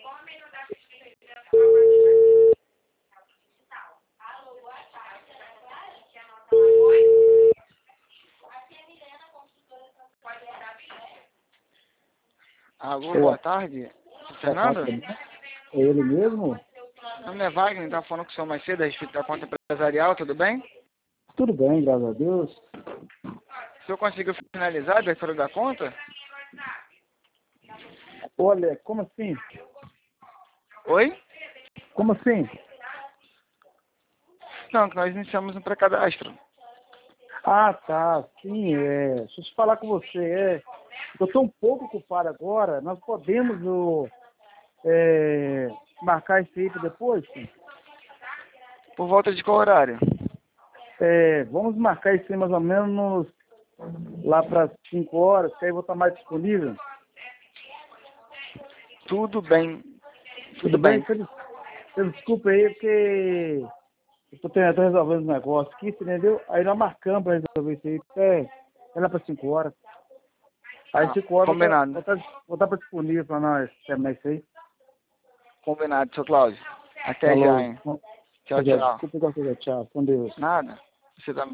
Alô, boa tarde. Fernando? É ele mesmo? Meu nome é Wagner, estava falando com o senhor mais cedo a respeito da conta empresarial, tudo bem? Tudo bem, graças a Deus. O senhor conseguiu finalizar a abertura da conta? Olha, como assim? Oi? Como assim? Não, que nós iniciamos um pré-cadastro. Ah, tá. Sim, deixa eu te falar com você. Eu estou um pouco ocupado agora. Nós podemos marcar isso aí para depois? Sim? Por volta de qual horário? Vamos marcar isso aí mais ou menos lá para 5 horas, que aí eu vou estar mais disponível. Tudo bem. Tudo bem? Desculpa aí, porque eu estou tentando resolver um negócio aqui, entendeu? Aí nós marcamos para resolver isso aí. É lá para 5 horas. Aí 5 horas Combinado. vou estar disponível para nós terminar isso aí. Combinado, seu Cláudio. Até Falou. já, hein? Tchau, tchau. Desculpa, tchau. Com Deus. Nada. Você também.